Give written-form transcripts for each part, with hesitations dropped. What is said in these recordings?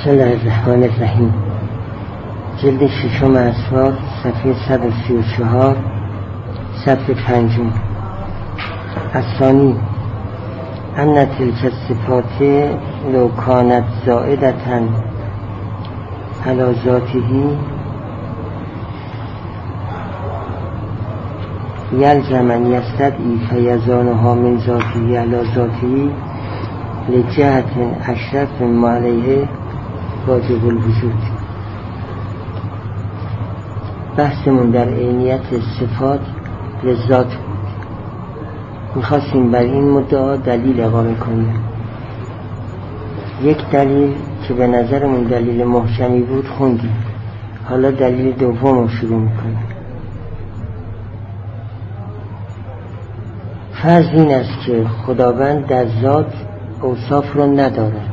بسم الله الرحمن الرحیم. جلد ششم اسفار، صفحه 134، صفحه 5. الثانی ان تلک الصفات لو کانت زائدة علی ذاته یلزم ان یستدعی فیضانها من ذاته علی ذاته لجهت اشرف ما علیه واجب الوجود. بحثمون در عینیت صفات لذات بود. میخواستیم بر این مدعا دلیل اقامه کنیم. یک دلیل که به نظرمون دلیل محکمی بود خوندیم. حالا دلیل دوم رو شروع میکنیم. فرض این است که خداوند در ذات اوصاف رو ندارد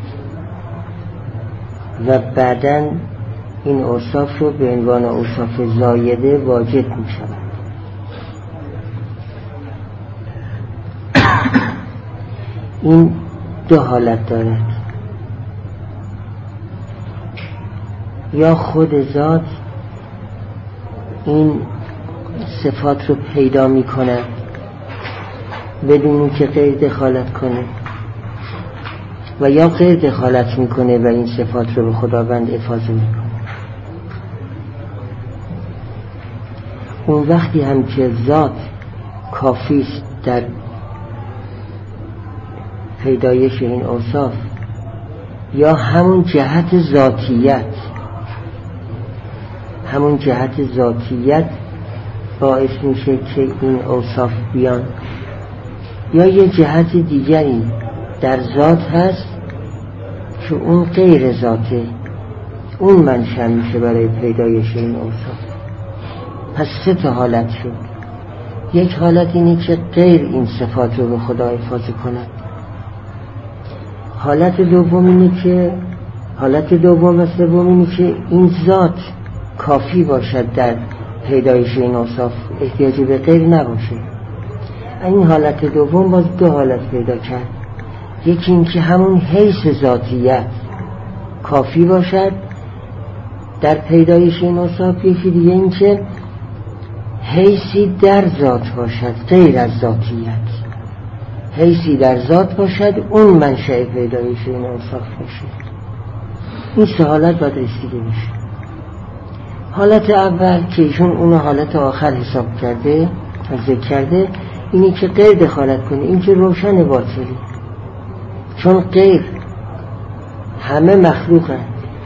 و بعداً این اوصاف رو به عنوان اوصاف زایده واجد می شود. این دو حالت دارد: یا خود ذات این صفات رو پیدا می کند بدون که غیر دخالت کنه، و یا غیر دخالت میکنه و این صفات رو به خداوند افاضه میکنه. اون وقتی هم که ذات کافی است در پیدایش این اوصاف، یا همون جهت ذاتیت باعث میشه که این اوصاف بیان، یا یه جهت دیگری در ذات هست که اون غیر ذاته، اون منشأ میشه برای پیدایش این اوصاف. پس سه تا حالت شد. یک حالت اینه که غیر این صفات رو به خدا افاضه کند. حالت دوم و سوم اینه که این ذات کافی باشد در پیدایش این اوصاف، احتیاجی به غیر نباشه. این حالت دوم باز دو حالت پیدا کرد. یکی این که همون حیث ذاتیت کافی باشد در پیدایش این اوصاف، یکی دیگه این که حیثی در ذات باشد غیر از ذاتیت، حیثی در ذات باشد اون منشأ پیدایش این اوصاف باشه. این سه حالت باید رسیده میشه. حالت اول که ایشون اون حالت آخر حساب کرده و ذکر کرده، اینی که غیر دخالت کنه. این که روشن باطلی، چون غیر همه مخلوقن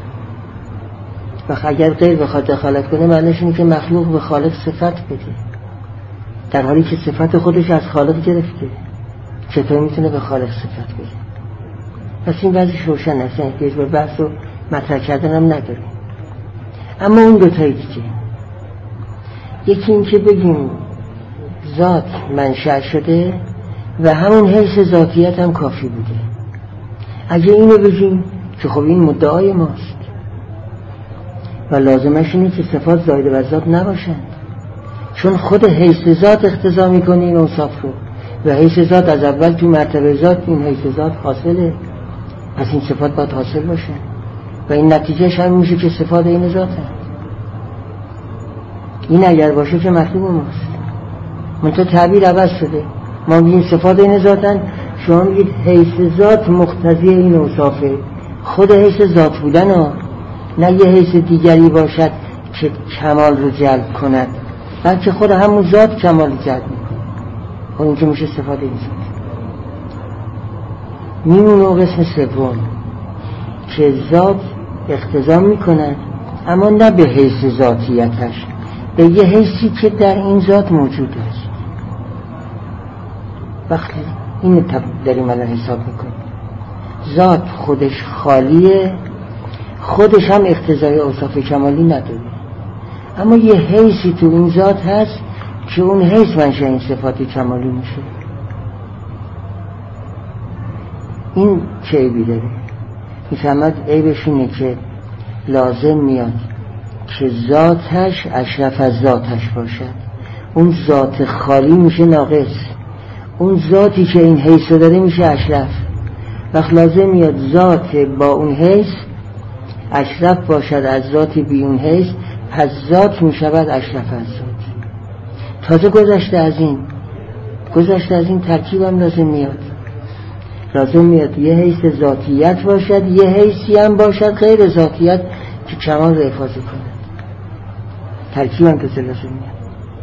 و اگر غیر بخواد دخالت کنه معنیش اینه که مخلوق به خالق صفت بده، در حالی که صفت خودش از خالق گرفته. چطور میتونه به خالق صفت بده؟ پس این وضعش روشن است، احتیاج به بحث و مطرح کردن هم نداره. اما اون دوتایی دیگه، یکی این که بگیم ذات منشأ شده و همون حیث ذاتیت هم کافی بوده. اگه اینو بگیم که خب این مدعای ماست و لازمش اینه که صفات زایده بر ذات نباشند، چون خود حیث ذات اقتضا میکنه این اوصاف رو، و حیث ذات از اول تو مرتبه ذات این حیث ذات حاصله، پس این صفات باید حاصل باشه و این نتیجهش هم میشه که صفات این ذات هست. این اگر باشه که مطلوب ماست. منطقه تعبیر عوض شده. ما میگیم صفات این ذاتن، شما میگید حیث ذات مقتضی این اوصافه. خود حیث ذات بودن ها، نه یه حیث دیگری باشد که کمال رو جلب کند، بلکه خود همون ذات کمال جلب میکنه. اون که میشه صفات این ذات. میمونه قسم سوم که ذات اقتضا میکند، اما نه به حیث ذاتیتش، به یه حیثی که در این ذات موجود است. وقتی این داریم الان حساب میکنیم، ذات خودش خالیه، خودش هم اقتضای اوصاف کمالی نداره، اما یه حیثی تو این ذات هست که اون حیث منشأ این صفات کمالی میشه. این چه عیبی داره؟ میفهمد عیبش اینه که لازم میاد که ذاتش اشرف از ذاتش باشد. اون ذات خالی میشه ناقص، اون ذاتی که این حیث داره میشه اشرف. وقت لازم میاد ذات با اون حیث اشرف باشد از ذات بیون حیث، پس ذات می شود اشرف از ذات. تازه گذشته از این ترکیب هم لازم میاد یه حیث ذاتیت باشد، یه حیثی هم باشد غیر ذاتیت که کمال رو افاظه کند. ترکیب هم لازم میاد.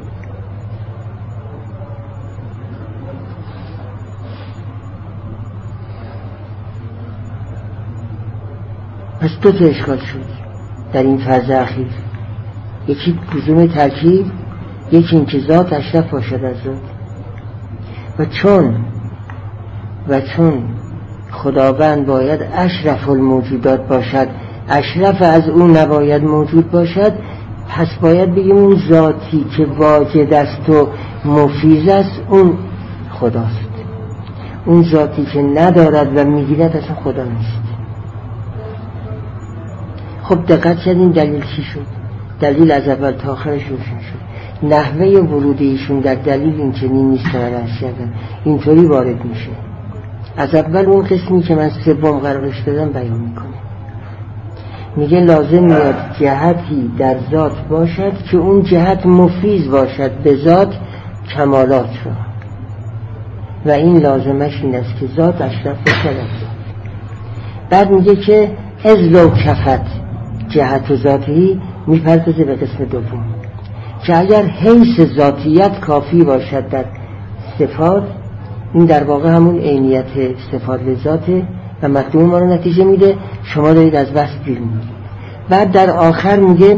پس دو تا اشکال شد در این فرض اخیر. یکی لزوم ترکیب، یکی اینکه ذات اشرف باشد از ذات. و چون خداوند باید اشرف الموجودات باشد، اشرف از اون نباید موجود باشد، پس باید بگیم اون ذاتی که واجد است و مفیض است اون خداست. اون ذاتی که ندارد و میگیرد اصلا خدا نیست. خب دقت کردین دلیل چی شد؟ دلیل از اول تا آخرش روشن شد. نحوه ورود ایشون در دلیل این چنین نیست که من عرض کردم، اینطوری وارد میشه. از اول اون قسمی که من سوم قرارش دادم بیان میکنه. میگه لازم میاد جهتی در ذات باشد که اون جهت مفیض باشد به ذات کمالات را، و این لازمش این است که ذات اشرف باشد از ذات. بعد میگه که از لو کفت جهت و ذاتی، میپردازه به قسم دوم که اگر حیث ذاتیت کافی باشد در صفات، این در واقع همون عینیت صفات لذاته و مطلوب ما رو نتیجه میده. شما دارید از بحث بیرون میدید. بعد در آخر میگه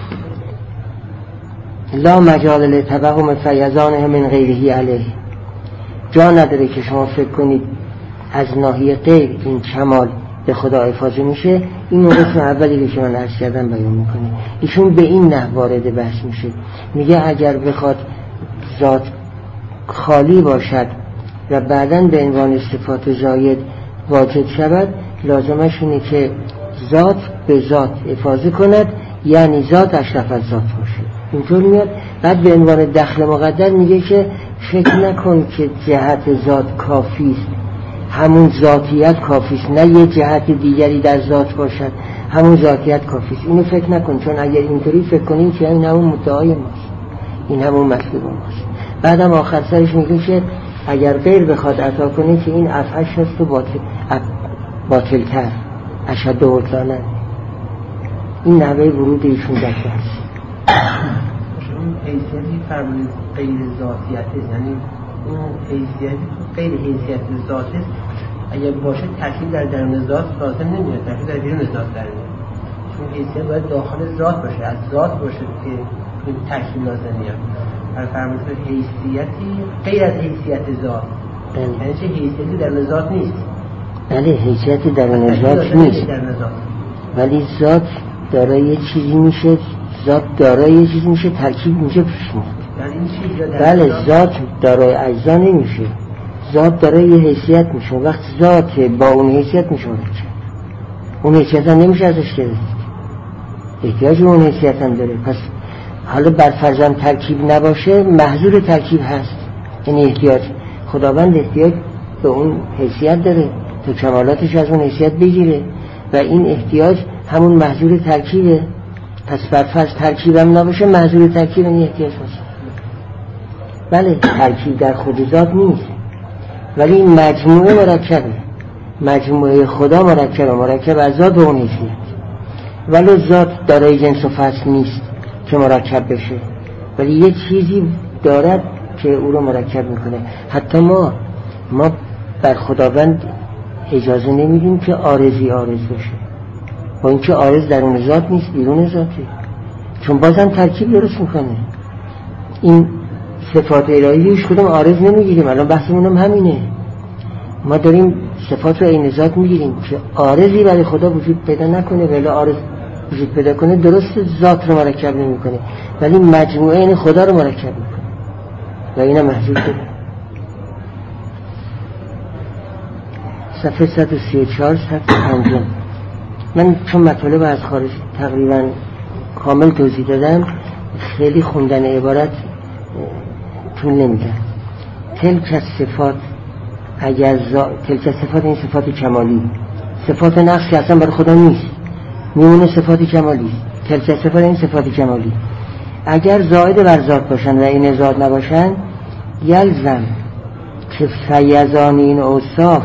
لا مجال لتوهم فیضانه من غیره علیه، جا نداره که شما فکر کنید از ناحیه غیر این کمال به خدا افاضه میشه. این قسم اولی که من عرض کردم بیان میکنه. ایشون به این نحو وارد بحث میشه. میگه اگر بخواد ذات خالی باشد و بعداً به عنوان صفات زاید واجد شود، لازمش اینه که ذات به ذات افاضه کند، یعنی ذات اشرف از ذات باشه. اینطور میاد. بعد به عنوان دخل مقدر میگه که فکر نکن که جهت ذات کافی است، همون ذاتیت کافی است، نه یه جهت دیگری در ذات باشد، همون ذاتیت کافی است. اینو فکر نکن، چون اگر اینطوری فکر کنیم که این همون مدعای ماست، این همون مطلوب ماست. بعدم آخر سرش میگه که اگر غیر بخواد عطا کنه که این افعش هست و باطلتر اشد و بطلانه. این نحوه ورود ایشون در بحث. اون حیثیتی فرمونید غیر ذاتیت است، یعنی اون حیثیتی غیر حیثیت ذات است. اگر باشه ترکیب در درون ذات لازم نمیاد، ترکیب در بیرون ذات در میاد. چون حیثیت باید داخل ذات باشه، از ذات باشه که این ترکیب لازم میاد. فرمونید حیثیتی غیر از حیثیت ذات، یعنی چه حیثیتی در ذات نیست. بله، حیثیتی در ذات نیست، ولی ذات دارای چیزی میشه، ذات دارای چیزی میشه، ترکیب میشه پیش میاد. بله، ذات دارای اجزا نمیشه، ذات دارای یه حیثیت میشه. وقت ذات با اون حیثیت میشه، اون حیثیت هم نمیشه ازش گرفت، احتیاج اون حیثیت هم داره. پس حالا بر فرضاً ترکیب نباشه، محظور ترکیب هست، یعنی احتیاج خداوند احتیاج به اون حیثیت داره تا کمالاتش از اون حیثیت بگیره و این احتیاج همون محظور ترکیبه. پس بر فرض ترکیبم نباشه، محظور ترکیب این احتیاج هست. بله، ترکیب در خود ذات نیست، ولی این مجموعه مرکبه، مجموعه خدا مرکب از ذات و اون حیثیت. ولی ذات دارای جنس و فصل نیست که مرکب بشه، ولی یه چیزی دارد که او رو مرکب میکنه. حتی ما بر خداوند اجازه نمیدیم که عارضی عارض باشه، با اینکه عارض درون ذات نیست، بیرون ذاته، چون بازم ترکیب درست میکنه. این صفات الهیش کدوم عارض نمیگیریم، الان بحثمون هم همینه. ما داریم صفات رو عین ذات میگیریم که عارضی برای خدا وجود پیدا نکنه، ولی عارض وجود پیدا کنه. درست ذات رو مرکب نمیکنه، ولی مجموعه این خدا رو مرکب میکنه و اینا محضور شده. صفحه 134 صفحه 5. من چون مطالب از خارج تقریبا کامل توضیح دادم، خیلی خوندن عبارت طول نمیدن. تلک صفات، اگر تلک صفات این صفات کمالی، صفات نقص که اصلا برای خدا نیست، میمونه صفات کمالی. تلک صفات این صفات کمالی اگر زائد بر ذات باشن و این ذات نباشن، یلزم که فیضان این اوصاف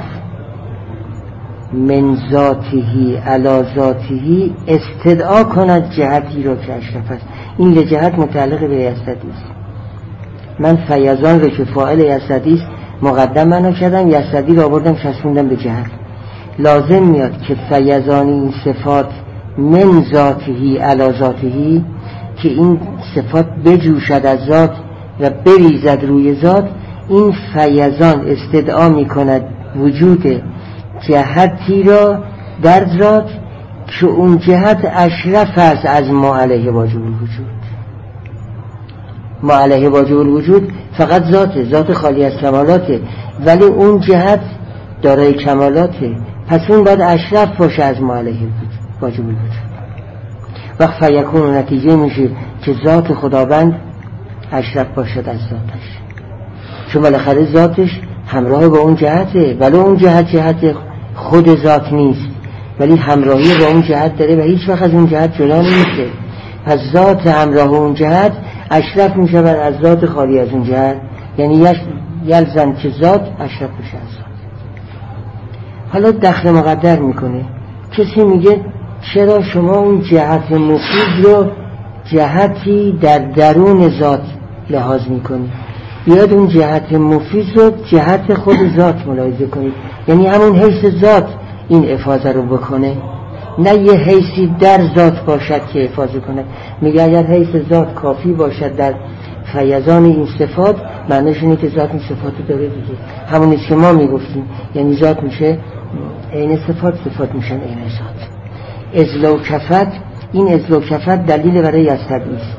من ذاته علی ذاته استدعا کند جهتی را که اشرف است. این لجهت متعلق به یزدی است. من فیضان رو که فاعل یزدی است مقدم معنا کردم، یزدی رو آوردم چسبوندم به جهت. لازم میاد که فیضان این صفات من ذاته علی ذاته، که این صفات بجوشد از ذات و بریزد روی ذات. این فیضان استدعا میکند وجود جهتی را در ذات که اون جهت اشرف است از ما علیه واجب الوجود. ما علیه واجب الوجود فقط ذات خالی از کمالاته، ولی اون جهت دارای کمالاته، پس اون باید اشرف باشه از ما علیه واجب الوجود. وقت فیکون نتیجه میشه که ذات خداوند اشرف باشد از ذاتش، چون بالاخره ذاتش همراه با اون جهته، ولی اون جهت خود ذات نیست، ولی همراهی با اون جهت داره و هیچ وقت از اون جهت جدا نمیشه. پس ذات همراه اون جهت اشرف میشود از ذات خالی از اون جهت، یعنی یلزم که ذات اشرف بشه از ذات. حالا دخل مقدر میکنه. کسی میگه چرا شما اون جهت مفید رو جهتی در درون ذات لحاظ میکنید؟ بیاد اون جهت مفید رو جهت خود ذات ملاحظه کنید، یعنی همون حیث ذات این افاضه رو بکنه، نه یه حیثی در ذات باشد که افاضه کنه. میگه اگر حیث ذات کافی باشد در فیضان این صفات، معنیش اینه که ذات این صفات رو داره دیگه. همونیست که ما میگفتیم، یعنی ذات میشه عین صفات، صفات میشن عین ذات. ازلو کفت، این ازلو کفت دلیل برای یستدعی است.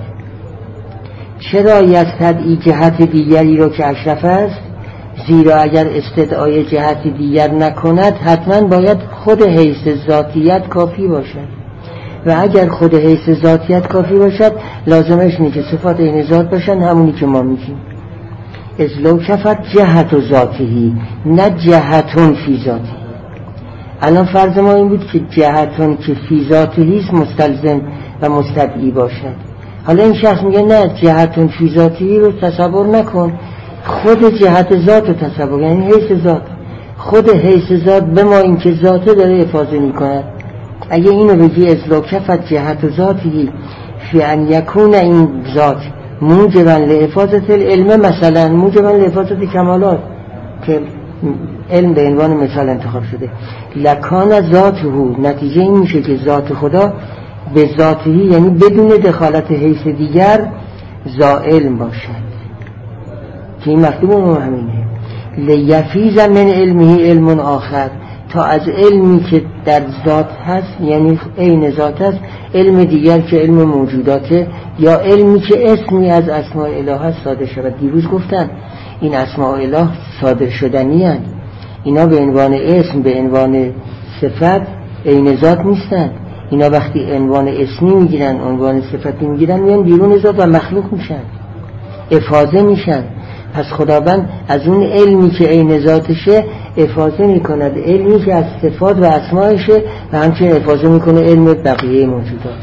چرا یستدعی جهت دیگری رو که اشرف است؟ زیرا اگر استدعای جهت دیگر نکند حتما باید خود حیث ذاتیت کافی باشد، و اگر خود حیث ذاتیت کافی باشد لازمش نیست که صفات این ذات باشن، همونی که ما میگیم. ازلو کفت جهت و ذاتی، نه جهتون فی ذاتی. الان فرض ما این بود که جهتون که فی ذاتی است مستلزم و مستدعی باشد. حالا این شخص میگه نه، جهتون فی ذاتی رو تصور نکن، خود جهت ذات رو تصور، یعنی حیث ذات. خود حیث ذات به ما این که ذاته داره افاضه میکند. اگه اینو بگی ازلو کفت جهت و ذاتی فی ان یکون این ذات موجبا لافاضه العلم، مثلا موجبا لافاضه کمالات، که علم به عنوان مثال انتخاب شده، لکان ذاته، نتیجه این میشه که ذات خدا به ذاتی یعنی بدون دخالت حیث دیگر زائل باشد، که این مطلوب اون همینه. لیفیز من علمه علم آخر، تا از علمی که در ذات هست یعنی عین ذات هست، علم دیگر که علم موجوداته، یا علمی که اسمی از اسماء اله هست صادر شود. دیروز گفتن این اسماء اله صادر شدنی هست، اینا به عنوان اسم، به عنوان صفت عین ذات نیستن. اینا وقتی عنوان اسمی میگیرن، عنوان صفتی میگیرن، میان بیرون ذات و مخلوق میشن، افاضه میشن. پس خداوند از اون علمی که عین ذاتشه افاضه میکند، علمی که از صفات و اسمایشه، و همچنین افاضه میکنه علم بقیه موجودات.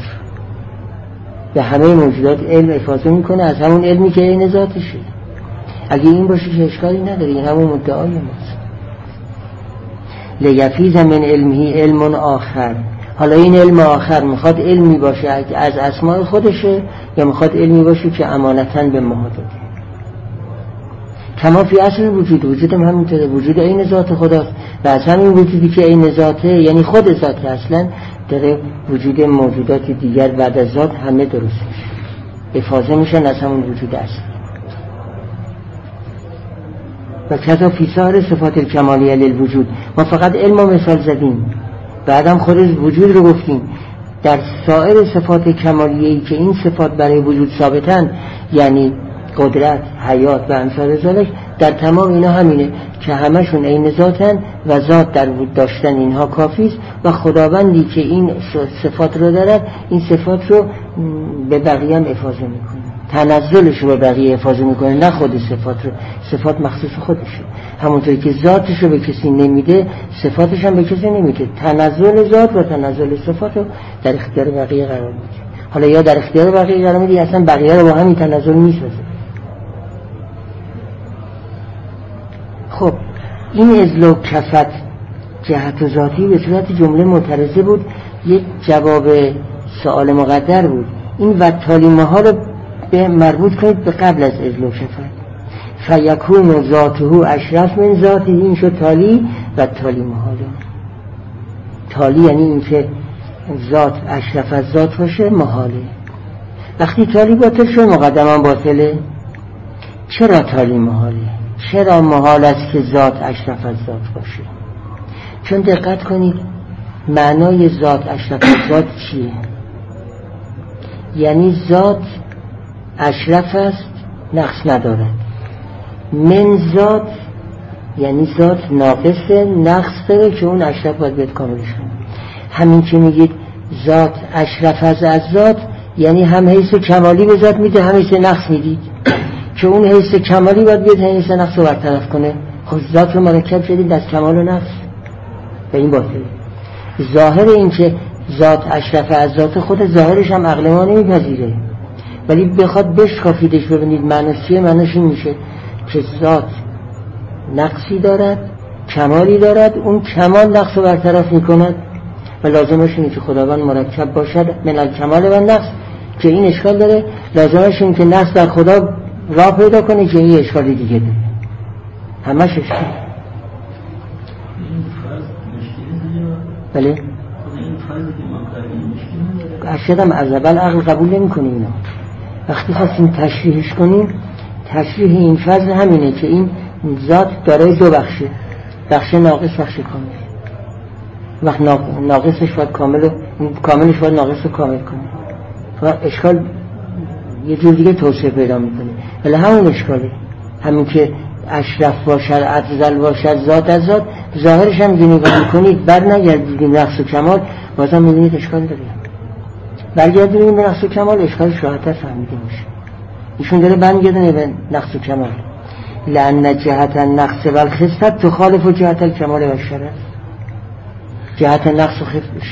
به همه موجودات علم افاضه میکنه از همون علمی که عین ذاتشه. اگه این باشه که اشکالی نداره، این همون مدعای ماست. لیفیز من علمه علم آخر. حالا این علم آخر میخواد علمی باشه از اسماء خودشه، یا میخواد علمی باشه که امانتاً به ما داده. کما فی اصل وجود هم همینطوره، وجود عین ذات خداست، و از همین وجودی که عین ذاته یعنی خود ذاته اصلا داره وجود موجودات دیگر بعد از ذات همه درست میشه، افاضه میشن از همون وجود اصلی. و کذا فی سایر صفات الکمالیه للوجود. ما فقط علم و مثال زدیم، بعدم خود وجود رو گفتیم. در سایر صفات کمالیه‌ای که این صفات برای وجود ثابتن، یعنی قدرت، حیات و امثال ذالک، در تمام اینا همینه که همشون عین ذاتن و ذات در وجود داشتن اینها کافی است، و خداوندی که این صفات رو دارد این صفات رو به بقیه هم افاضه میکنه. تنزلش رو به بقیه افاضه میکنه، نه خود صفات رو. صفات مخصوص خودشه، همونطوری که ذاتش رو به کسی نمیده صفاتش هم به کسی نمیده. تنزل ذات و تنزل صفات رو در اختیار بقیه قرار میده. حالا یا در اختیار بقیه قرار میده، اصلا بقیه رو با همین تنزل میسازه. خب این ازل کفت جهت و ذاتی به صورت جمله معترضه بود، یک جواب سوال مقدر بود. این و تالی ها رو به مربوط کنید به قبل از ازل کفت. فیکون ذاته اشرف من ذاته، این شد تالی و تالی محاله. تالی یعنی این که ذات اشرف از ذات باشه، محاله. وقتی تالی باطل شد مقدمان باطله. چرا تالی محاله؟ چرا محال است که ذات اشرف از ذات باشه؟ چون دقت کنید معنای ذات اشرف از ذات چیه؟ یعنی ذات اشرف است، نقص ندارد. من ذات یعنی ذات ناقصه، نقص داره که اون اشرف باید بیاد کاملش کنه. همین که میگید ذات اشرف از ذات یعنی هم حیث کمالی به ذات میده، هم حیث نقص میدید که اون حیث کمالی باید بیاد حیث نقص رو برطرف کنه. خب ذات رو مرکب شدید از کمال و نقص، به این باطل. ظاهر این که ذات اشرف از ذات خود ظاهرش هم عقل ما نمیپذیره، ولی بخواد بشکافیدش ببینید معنیش چیه، معنیش این میشه که ذات نقصی دارد، کمالی دارد، اون کمال نقص رو برطرف میکند و لازمش اینه که خداوند مرکب باشد من الکمال و نقص، که این اشکال داره. لازمش اینه که نقص در خدا راه پیدا کنه که این اشکال دیگه داره. همش اشکال. بله ارشدم از اول عقل قبول نمی کنه اینا. وقتی خواستیم تشریحش کنیم، تشریح این فرض همینه که این ذات داره دو بخشه، بخش ناقص، بخش کامل. وقت ناقصش باید کامل و کاملش باید ناقص رو کامل کنه و اشکال یه جور دیگه توسعه پیدا میکنه. ولی همون اشکاله، همین که اشرف باشد، افضل باشد، ذات از ذات، ظاهرش هم که نگاه میکنید بر نگردیدیم نقص و کمال، بازم میبینید اشکال داره. برگردیدیم به نقص و کمال، اشکالش راحتر فهمیده میشه. ایشون داره برمیگردونه به نقص و کمال. لأن جهت النقص و الخصلت تخالف جهت الکمال و الشرف. جهت نقص و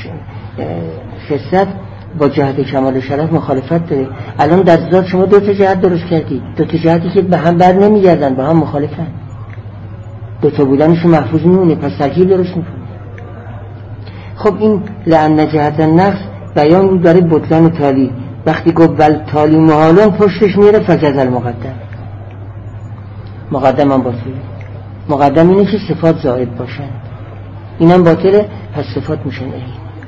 خصلت با جهت کمال و شرف مخالفت داره. الان در ذات شما دو تا جهت درست کردید، دو تا جهتی که به هم بر نمیگردن، با هم مخالفن. دو تا بودنشون محفوظ میمونه، پس ترکیب درست میکنه. خب این لأن جهت النقص بیان داره بطلان تالی. وقتی گفت ول تالی محالون پشتش میره فجز المقدم. مقدم هم باطله. مقدم اینه که صفات زائد باشن، اینم باطله، پس صفات میشن این.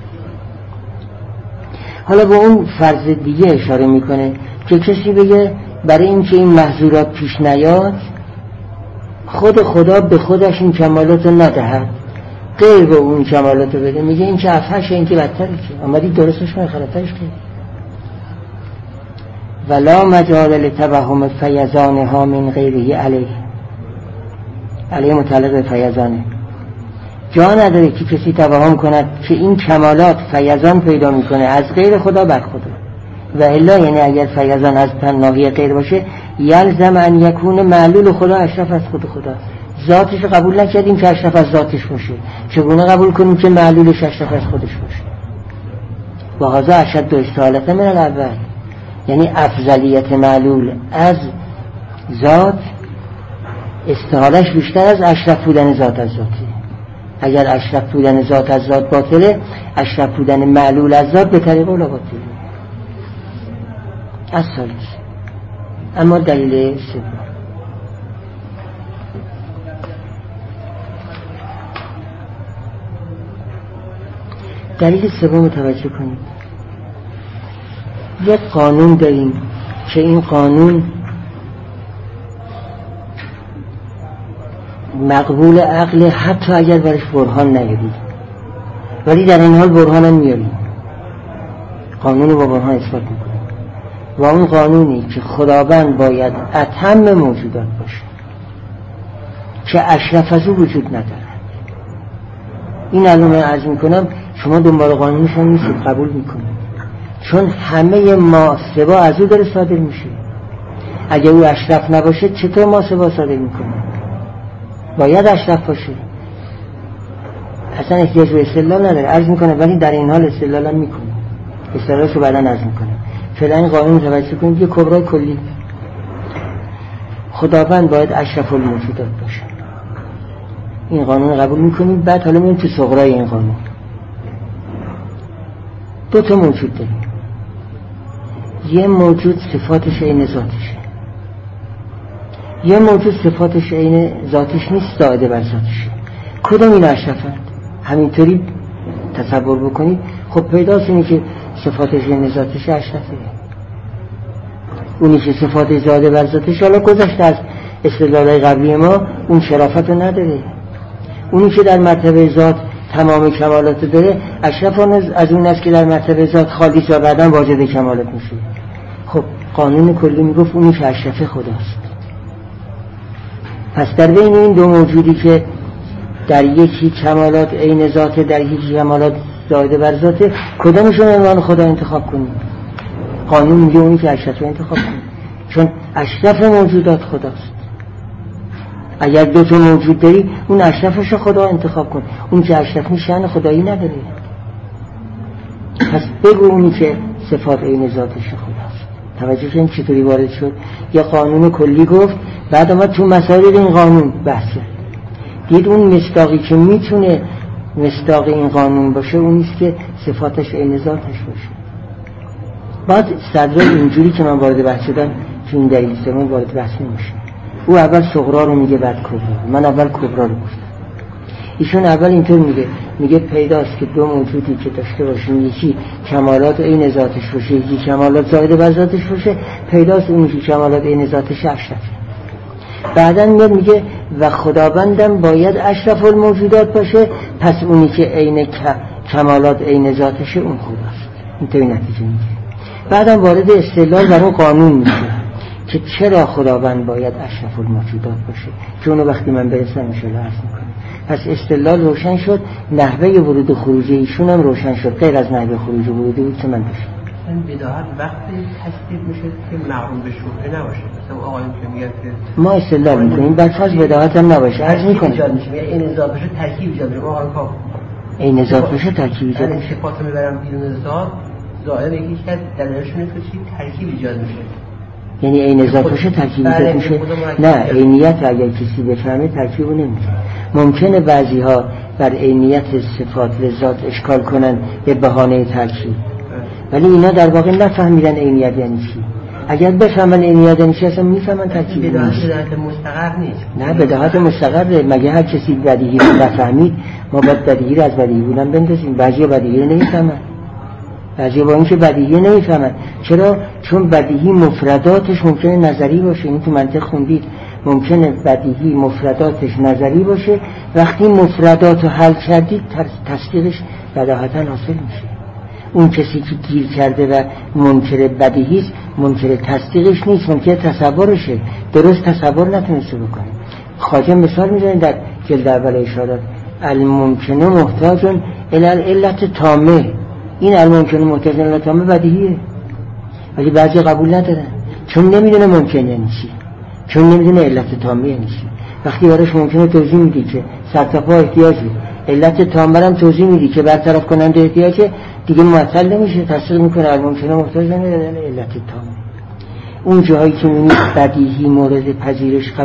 حالا با اون فرض دیگه اشاره میکنه که کسی بگه برای اینکه این محظورات پیش نیاد خود خدا به خودش این کمالات رو ندهد، غیر به اون کمالات رو بده. میگه این که افحشه، این که بدتره، که آمدی درستش کنه خلطهش کنه. ولا مجال لتوهم فیضانها من غیره علیه متعلق به فیضانه. جا نداره که کسی توهم کند که این کمالات فیضان پیدا میکنه از غیر خدا بر خدا. و الا یعنی اگر فیضان از پناهی غیر باشه، یلزم ان یکون معلول خدا اشرف از خود خدا. ذاتش قبول نکردیم که اشرف از ذاتش باشه، چگونه قبول کنیم که معلولش اشرف از خودش باشه؟ و هذا اشد استحالت من الاول، یعنی افضلیت معلول از ذات استحالش بیشتر از اشرف بودن ذات از ذاتی. اگر اشرف بودن ذات از ذات باطله، اشرف بودن معلول از ذات به طریق اولا باطله. از ثالث. اما دلیل سوم، دلیل سوم توجه کنید. یک قانون داریم که این قانون مقبول عقل حتی اگر برش برهان نیارید، ولی در این حال برهان هم میاریم. قانون رو با برهان اثبات میکنیم. و اون قانونی که خداوند باید اتم موجودات باشه که اشرف از او وجود ندارد. این الان عرض میکنم، شما دنبال قانونش هم نیستید، قبول میکنید، چون همه ما سبا از او داره صادر میشه. اگه او اشرف نباشه چطور محاسبه صادر میکنه؟ باید اشرف باشه. اصلا احتیاج به استدلال نداره. عرض میکنه ولی در این حال استدلال هم میکنه. استدلالشو بعدا عرض میکنه. فعلا این قانون توجه کنید یه کبرای کلی. خداوند باید اشرف الموجودات باشه. این قانون قبول میکنیم. بعد حالا میریم تو صغرای این قانون. دو تا موجود داریم. یه موجود صفاتش عین ذاتشه، یه موجود صفاتش عین ذاتش نیست، زائده بر ذاتشه. کدوم این اشرفند؟ همینطوری تصور بکنید. خب پیداست اینی که صفاتش عین ذاتش اشرفه، اونی که صفاتش زائده بر ذاتش حالا گذشته از استدلالای قبلی ما اون شرافت رو نداره. اونی که در مرتبه ذات تمام کمالات داره اشرف از اون است که در مرتبه ذات خالیس و بعداً واجد کمالات میشه. خب قانون کلی میگفت اونی که اشرف خداست. پس در بین این دو موجودی که در یکی کمالات عین ذات، در یکی کمالات زائده بر ذات، کدومشون عنوان خدا انتخاب کنیم؟ قانون میگه اونی که اشرف رو انتخاب کنیم، چون اشرف موجودات خداست. اگر دو تا موجود داری اون اشرفش خدا انتخاب کن، اون که اشرف نیست شأن خدایی نداره. پس بگو اونی که صفات عین ذاتش خداست. توجه کنید چطوری وارد شد. یه قانون کلی گفت، بعد اومد تو مسائل این قانون بحث کرد. دید اون مصداقی که میتونه مصداق این قانون باشه اونیست که صفاتش عین ذاتش باشه. بعد صدر اینجوری که من وارد بحث شدم تو این دلیل سوم وارد بحث نمیشه. او اول صغرا رو میگه بعد کبرا. من اول کبرا رو گفتم. ایشون اول اینطور میگه پیداست که دو موجودی که داشته باشیم، یکی کمالات عین ذاتش باشه، یکی کمالات زائده بر ذاتش باشه، پیداست اون که کمالات عین ذاتش اشرفه. بعدن میگه و خداوندم باید اشرف الموجودات باشه، پس اونی که عین کمالات عین ذاتشه اون خداست. اینطوری نتیجه میگه. بعدم وارد استدلال بر اون قانون میشه که چرا خداوند باید اشرف الموجودات باشه، چون وقتی من برسم انشاءالله عرض میکنم. پس استدلال روشن شد، نحوه ورود و خروج ایشون هم روشن شد، غیر از نحوه خروج و ورود بود که من داشتم. مثلا بداهت وقتی تصدیق میشه که معروف به شبهه نباشه. مثلا آقایون که میگن که ما استدلال میکنیم بعد فرض بداهت هم نباشه، عرض میکنم این اضافه بشه ترکیب ایجاد میشه. آقایون کاف این اضافه بشه ترکیب ایجاد میشه. صفات میبرم بیرون ذات، ظاهر یکی که دلیلش اینه که ترکیب ایجاد میشه. یعنی عین اضافه ترکیب ایجاد میشه. نه عینیت اگر کسی بفهمه ترکیب نمیشه. ممکنه بعضی ها بر عینیت صفات ذات اشکال کنن به بهانه ترکیب، ولی اینا در واقع نفهمیدن عینیت یعنی چی. اگر بفهمن عینیت یعنی چی اصلا میفهمن ترکیب نیست. بداهت مستقر نیست. نه بداهت مستقره. مگه هر کسی بدیهی رو نفهمید ما باید بدیهی رو از بدیهی بودن بندازیم؟ بعضیا بدیهی رو نمیفهمن، بعضیا با اینکه بدیهی نمیفهمن. چرا؟ چون بدیهی مفرداتش ممکنه نظری باشه. این تو منطق خوندید ممکنه بدیهی مفرداتش نظری باشه، وقتی مفردات رو حل کردید تصدیقش بداهتا حاصل میشه. اون کسی که گیر کرده و منکر بدیهیست منکر تصدیقش نیست، منکر تصورشه. درست تصور نتونسته بکنه. خواجه مثال میزنه در جلد اول اشارات، الممکن محتاج الی العلت تامه. این الممکن محتاج الی العلت تامه بدیهیه، ولی بعضی قبول ندارن چون نمیدونه ممکن یعنی چی، چون نمیدونه علت تامه یعنی چی. وقتی براش ممکنه توضیح میدی که سر تا پا احتیاجی، علت تامه هم توضیح میدی که برطرف کننده احتیاجه، دیگه معطل نمیشه، تصدیق میکنه الممکن محتاج الی علت تامه. اون جایی که میبینی بدیهی مورد پذیرش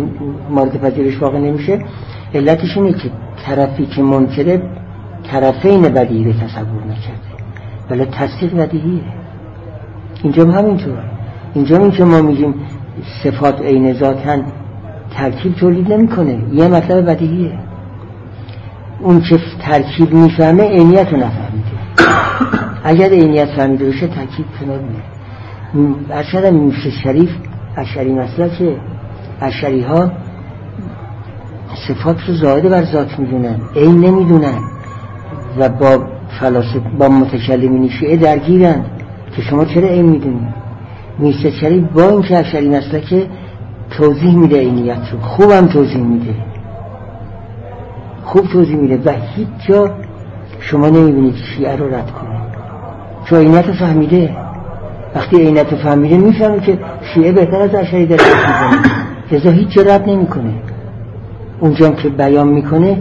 مورد پذیرش واقع نمیشه، علتش اینه که طرفی که منکره طرفین بدیهی رو تصور نکرده، ولی تصدیق بدیهیه. اینجا هم همینطور. اینجا این که ما میگیم صفات عین ذاتن ترکیب تولید نمیکنه، یه مطلب بدیهیه. اون که ترکیب میفهمه عینیت رو نفهمیده. اگر عینیت فهمیده باشه ترکیب کنار میره. اشعری موسی شریف اشعری مسلکه. اشعری ها صفات رو زائده بر ذات میدونن، عین نمیدونن و با متکلمین شیعه درگیرن که شما چرا عین میدونید. موسی شریف با این که اشعری مسلکه توضیح میده عینیت رو، خوبم توضیح میده، خوب توضیح میده و هیچ جا شما نمیبینید شیعه رو رد کنه، چون عینیت رو فهمیده. وقتی عینیت رو فهمیده میفهمه که شیعه بهتر از اشعری داره میکنه، لذا هیچ جا رد نمیکنه. اونجا که بیان میکنه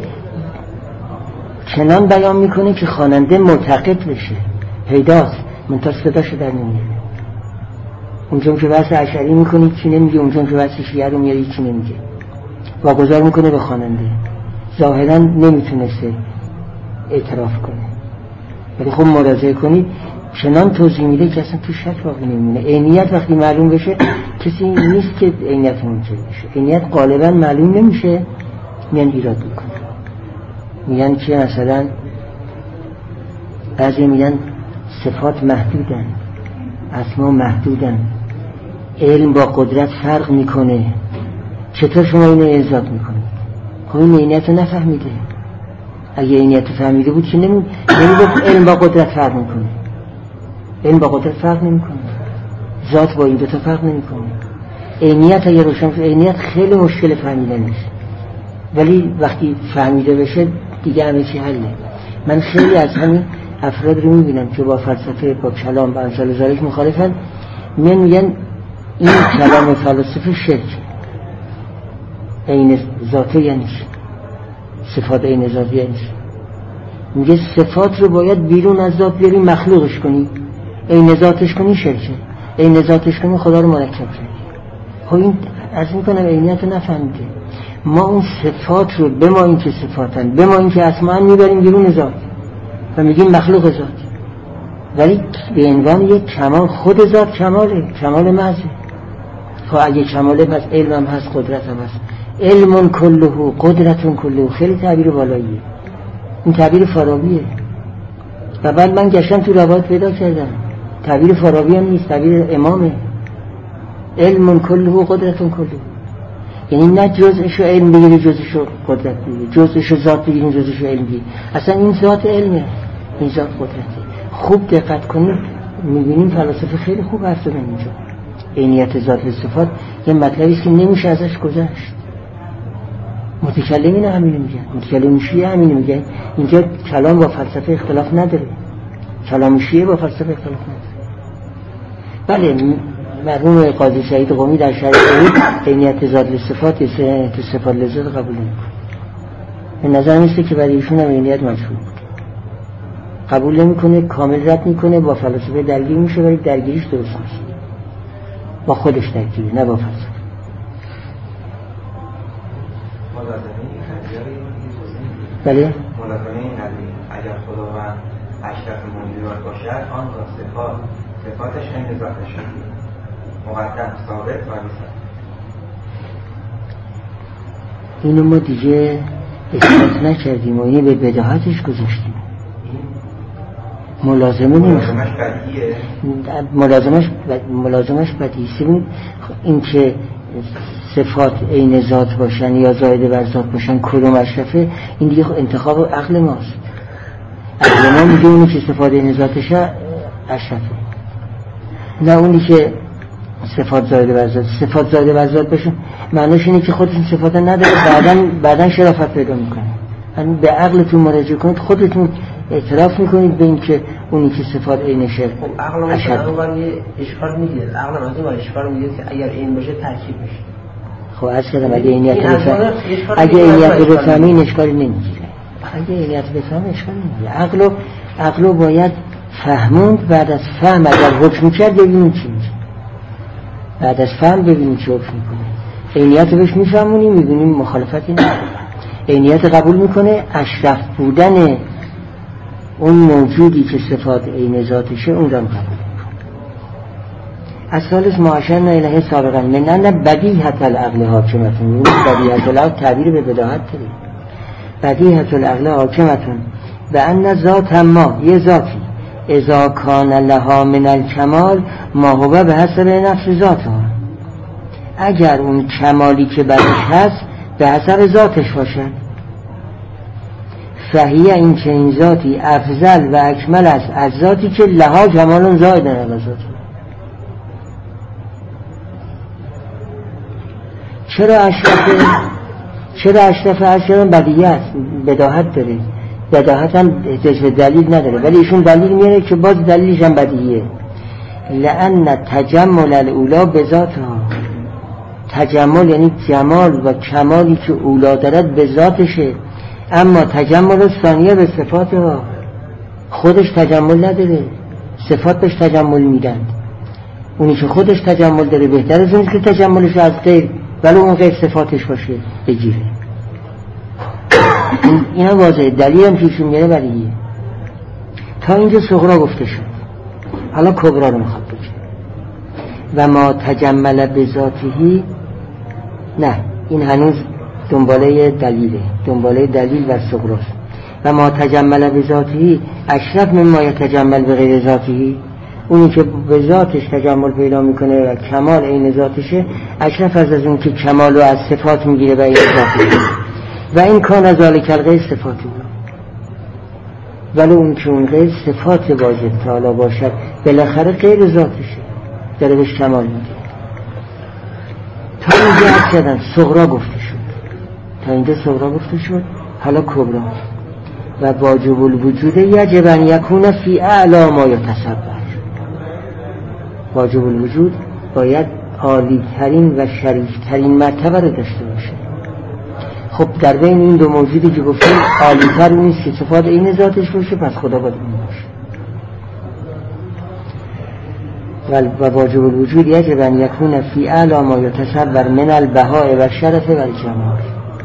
چنان بیان میکنه که خواننده معتقد بشه، پیداست، منتها صداشو در نمیاره. اونجا که واسه اشعری میکنه چی نمیگه، اونجا که واسه شیعه رو میاره چی نمیگه، واگذار میکنه به خواننده. ظاهرا نمیتونسته اعتراف کنه، ولی خب مراجعه کنید چنان توضیح میده که اصلا تو شک باقی نمیمونه. عینیت وقتی معلوم بشه کسی نیست که عینیت منکر بشه. عینیت غالبا معلوم نمیشه، میان ایراد میکنه، میگن که مثلا بعضی میگن صفات محدودن، اسما محدودن، علم با قدرت فرق میکنه، چطور شما اینو ایجاد میکنید؟ خب این عینیت رو نفهمیده. اگه عینیت رو فهمیده بود که نمیگفت علم با قدرت فرق میکنه. علم با قدرت فرق نمیکنه، ذات با این دوتا فرق نمیکنه. عینیت اگه روشن شد، عینیت خیلی مشکل فهمیدن نیست، ولی وقتی فهمیده بشه دیگه همه چی حله. من خیلی از همین افراد رو میبینم که با فلسفه، با کلام، با امثال ذالک مخالفن، میگن این کلام فلسفه شرک، عین ذاته یعنی صفات عین ذاته یعنی میگه صفات رو باید بیرون از ذات بیاری، مخلوقش کنی، عین ذاتش کنی شرکه، عین ذاتش کنی خدا رو مرکب کنی. خب این از میکنم عینیت رو نفهمیده. ما اون صفات رو به ما این که صفاتن، به ما این که اسمان میبریم بیرون ذات و میگیم مخلوق ذات، ولی به عنوان یک کمال، خود ذات کماله، کمال محض. خب اگه کماله پس علم هم هست، قدرت هم هست. علم کله، قدرت کله، خیلی تعبیر بالاییه، این تعبیر فارابیه. و بعد من گشتم تو روایت پیدا کردم تعبیر فارابی هم نیست، تعبیر امامه. علم کله، قدرت کله، یعنی نه جزءشو علم بگیری جزءشو قدرت بگیری، جزءشو ذات بگیری جزءشو علم بگیری. اصلا این ذات علمه، این ذات قدرته. خوب دقت کنید میبینیم فلاسفه خیلی خوب حرف زدن اینجا. عینیت ذات و صفات یه مطلبی است که نمیشه ازش گذشت. متکلمین همین میگن، متکلم شیعه همین میگن. اینجا کلام با فلسفه اختلاف نداره، کلام شیعه با فلسفه اختلاف نداره. بله مرحوم قاضی سعید قمی در شرح عینیت ذات و صفات تو صفات لذت قبول نمیکنه. به نظر میسته که برای ایشون هم عینیت مشروع قبول نمیکنه، کامل رد میکنه، با فلسفه درگیر میشه، ولی درگیریش درست نیست، با خودش درگیری نه با فلسفه. بله ملازمه این قضیه اگر خداوند اشرف موجودات باشد، آن را صفاتش عین ذاتش مقدم ثابت و نیست. اینو ما دیگه اثبات نکردیم و اینو به بداهتش گذاشتیم. ملازمه نمیخواد، ملازمش بدیهی. این که صفات عین ذات باشن یا زائد بر ذات باشن کدوم اشرفه، این دیگه انتخاب عقل ماست. عقل ما میگه اونی که صفات عین ذاتشه اشرفه، نه اونی که صفات زائد بر ذات. صفات زائد بر ذات باشن معنیش اینه که خودتون صفات نداره، بعداً شرافت پیدا میکنه. یعنی به عقلتون مراجعه کنید، خودتون اعتراف میکنید به این که اونی که صفات عینشه اشد. عقل یه اشکال میگیره، عقل از اون اشکال میگیره که اگر این باشه ترکیب میشه. خب از کردم اگه عینیت بفهمی این اشکالی نمیگیره، اگه عینیت بفهمی اشکالی نمیگیره. عقلو باید فهموند، بعد از فهم اگر حکم کرد ببینیم چی میشه، بعد از فهم ببینیم چی حکم میکنه. عینیت رو بهش میفهمونیم، میبینیم مخالفتی نداره. عینیت قبول میکنه اشرف بودن اون موجودی که صفات عین ذاتشه، اون رو قبول میکنه. اصالش معاشرنا الیه سابقا منن بدیهت العقل حاکمتون. بدیهت العقل تعبیر به بداهت داره. بدیهت العقل حاکمتون به ان ذات ما یه ذاتی اذا کان لها من الکمال ما هو به حسب نفس ذاتها، اگر اون کمالی که برش هست به حسب ذاتش باشه، فهیه این که این ذاتی افضل و اکمل است از ذاتی که لها کمالون زایدن علی ذات. چرا اشرفه؟ اشرفه بدیه است، بداهت داره. بداهت هم احتیاج به دلیل نداره، ولی ایشون دلیل میاره که باز دلیلش هم بدیهیه. لأن تجمل الاولا به ذاتها، تجمل یعنی جمال و کمالی که اولا دارد به ذاتشه، اما تجمل ثانیه به صفاتها، خودش تجمل نداره، صفات بهش تجمل میدن. اونی که خودش تجمل داره بهتر از اونی که تجملش از غیر ولی اون غیر صفاتش باشه بگیره. این هم واضحه، دلیل هم پیشون میره بریه. تا اینجا صغرا گفته شد، حالا کبرا رو میخواد بگه. و ما تجمل به ذاتهی، نه این هنوز دنباله دلیله، دنباله دلیل و صغراست. و ما تجمل به ذاتهی اشرف مما یتجمل به غیر ذاتهی، اونی که به ذاتش تجمل پیدا میکنه و کمال عین ذاتشه اشرف از اون که کمال رو از صفات میگیره و عین ذاتشه. و این کان از ذالک الغیر صفات اون، ولی اون که اون غیر صفات واجب تعالی باشد بالاخره غیر ذاتشه، داره بهش کمال میده. تا اینجا حد کردن صغرا گفته شد، تا اینجا صغرا گفته شد، حالا کبرا. و واجب الوجود یجب ان یکون فی اعلی ما یتصور، واجب الوجود باید عالی ترین و شریف ترین مرتبه رو داشته باشه. خب در بین این دو موجودی که گفتیم عالی تر نیست که صفات این ذاتش باشه، پس خدا باید این باشه. و واجب الوجود یجب ان یکون فی اعلی ما یتصور من البهاء و شرف و الجمال.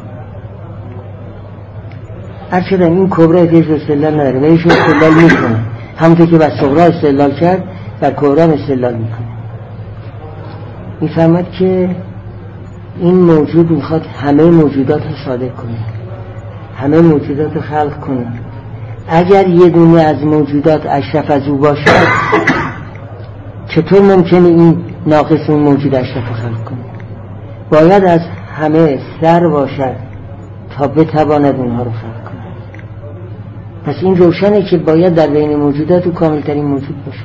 هرچند این کبرا که استدلال نداره ولی ایشون استدلال میکنه، همونطور که بر صغرا استدلال کرد بر کبرا استدلال میکنه. میفهمد که این موجود میخواد همه موجودات رو صادق کنه، همه موجودات رو خلق کنه. اگر یه دونه از موجودات اشرف از او باشد چطور ممکنه این ناقص اون موجود اشرف رو خلق کنه؟ باید از همه سر باشد تا بتواند اونها رو خلق کنه. پس این روشنه که باید در بین موجودات و کاملترین موجود باشه.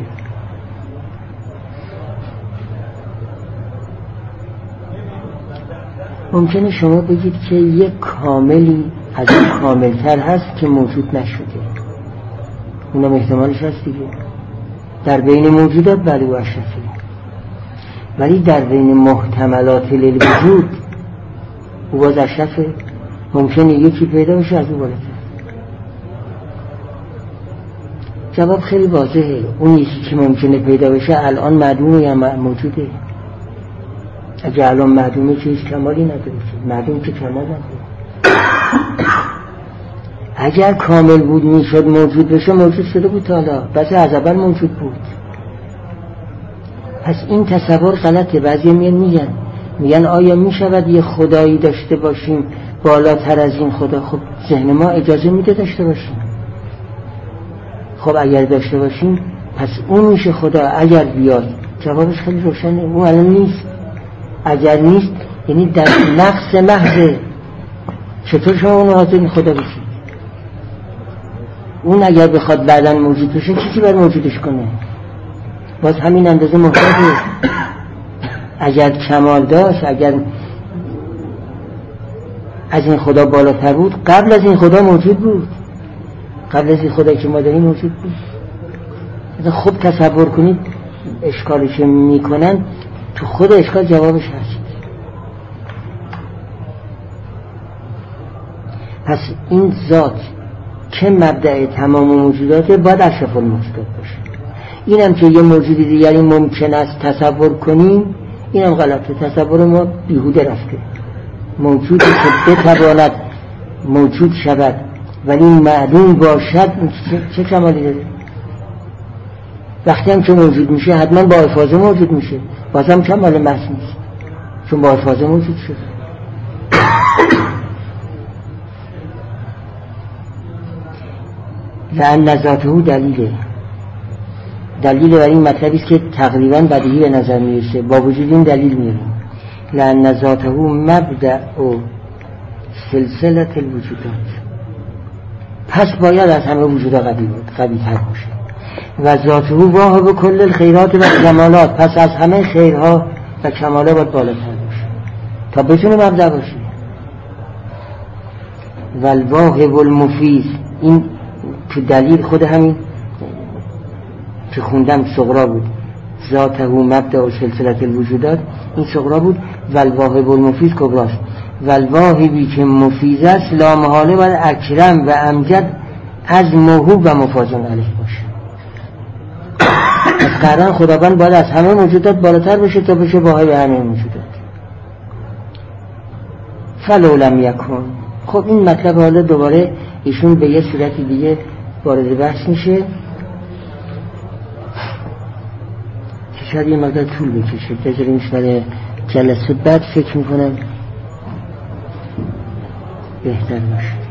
ممکنه شما بگید که یک کاملی از این کاملتر هست که موجود نشده، اونم احتمالش هست دیگه. در بین موجودات بله و اشرفه، ولی در بین محتملات للوجود او باز اشرفه. ممکنه یکی پیدا بشه از او بالاتر. جواب خیلی واضحه، اون یکی که ممکنه پیدا بشه الان معدومه یا موجوده؟ اگه الان معدومه که هیچ کمالی نداره، معدوم که کمال نداره. اگر کامل بود میشد موجود بشه، موجود شده بود حالا، بس از اول موجود بود. پس این تصور غلطه. بعضی میگن آیا میشود یه خدایی داشته باشیم بالاتر از این خدا؟ خب ذهن ما اجازه میده داشته باشیم. خب اگر داشته باشیم پس اون میشه خدا. اگر بیاد جوابش خیلی روشنه، اون الان نیست. اگر نیست یعنی در نقص محضه. چطور شما اونو حاضر خدا بشید؟ اون اگر بخواد بعداً موجود بشه چیزی باید موجودش کنه؟ باز همین اندازه محتاجه. اگر کمال داشت، اگر از این خدا بالاتر بود، قبل از این خدا موجود بود. قبل از این خدا که ما داریم موجود بود. خوب تصور کنید اشکالش میکنن، تو خود اشکال جوابش هست. پس این ذات که مبدأ تمام موجودات باید اشرف الموجودات باشه. اینم که یه موجود دیگری ممکن است تصور کنیم، اینم غلطه. تصور ما بیهوده رفته. موجودی که بتواند موجود شود ولی معدوم باشد چه کمالی داره؟ وقتی هم که موجود میشه حتما با افاظه موجود میشه، بازم کمال محض نیست چون با افاظه موجود شده. لأن ذاته دلیله. دلیل برای این مطلبی است که تقریبا بدیهی به نظر میرسه، با وجود این دلیل میاریم. لأن ذاته مبدأ سلسله الوجودات، پس باید از همه وجودها قوی تر باشه. و ذاته واهب کل الخیرات و کمالات، پس از همه خیرها و کمالات باید بالاتر باشه تا بتونه مبدأ باشه. و الواهب المفیض، این تو دلیل خود همین که خوندم صغرا بود، ذاته مبدأ و سلسلة الوجودات، این صغرا بود. والواهب المفیز کبراست. والواهبی که مفیز است لا محاله باید اکرم و امجد از موهوب و مفازن علیه باشه. از قرآن خداوند باید از همه موجودات بالاتر بشه تا بشه واهب همه موجودات. فلو لم یکن. خب این مطلب حالا دوباره ایشون به یه صورت دیگه وارد بحث میشه که شاید یه مقدار طول بکشه، بذاریمش برای جلسه بعد، فکر میکنم بهتر باشه.